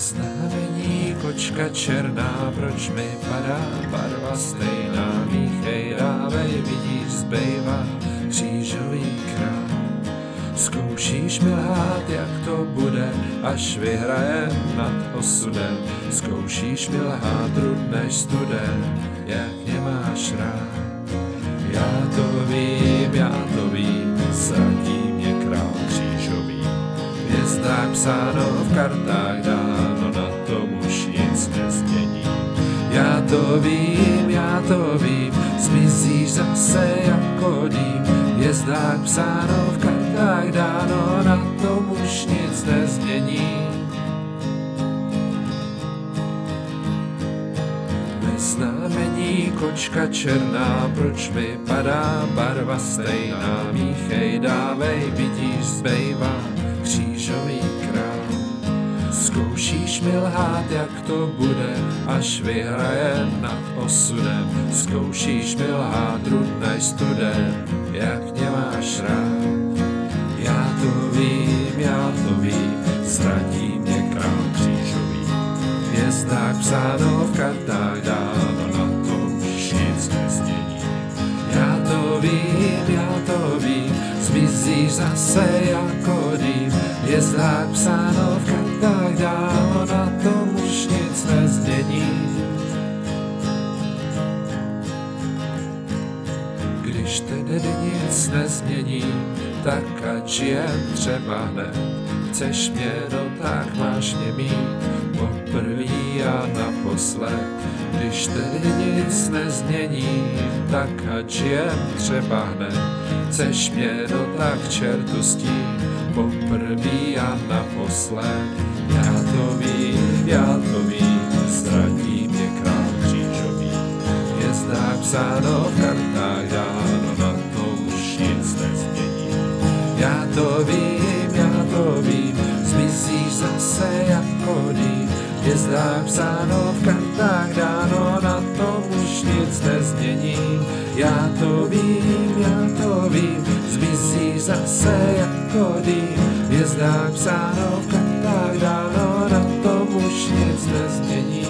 Znamení kočka černá, proč mi padá barva stejná? Míchej, dávej, vidíš, zbývá křížový král. Zkoušíš mi lhát, jak to bude, až vyhraje nad osudem. Zkoušíš mi lhát, trudneš studem, jak mě máš rád. Já to vím, zradí mě král křížový. V hvězdách psáno, v kartách dáno, na tom už nic nezmění. Já to vím, zmizíš zase jako dým. V hvězdách psáno, v kartách dáno, na tom už nic nezmění. Znamení kočka černá, proč mi padá barva stejná? Míchej, dávej, vidíš, zbývá křížový král. Zkoušíš mi lhát, jak to bude, až vyhraje nad osudem. Zkoušíš mi lhát, trudneš studem, jak mě máš rád. Já to vím, zradí mě král křížový. V hvězdách psáno, v kartách dáno, na tom už nic nezmění. Já to vím, zmizíš zase jako dým. V hvězdách psáno, v kartách dáno, na tom už nic nezmění. Když tedy nic nezmění, tak ať jen třeba hned. Chceš mě, no tak máš mě mít poprvý a naposled. Když tedy nic nezmění, tak ať jen třeba hned. Chceš mě, no tak čertu s tím poprvý a naposled. Já to vím, zradí mě král křížový. V hvězdách psáno, v kartách dáno, na tom už nic nezmění. Já to vím, zmizíš zase jako dým. V hvězdách psáno, v kartách dáno, na tom už nic nezmění. Já to vím, zmizíš zase jako dým. V hvězdách psáno, v kartách dáno, na tom už nic nezmění.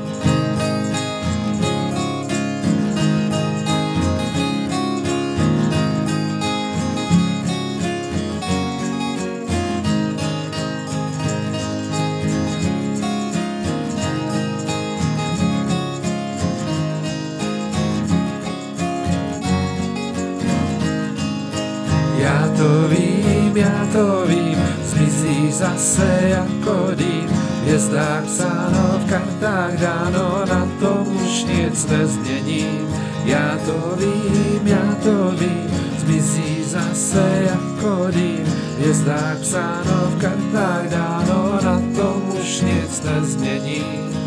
Já to vím, zmizíš zase jako dým. V hvězdách psáno, v kartách dáno, na tom už nic nezměním. Já to vím, zmizíš zase jako dým. V hvězdách psáno, v kartách dáno, na tom už nic nezměním.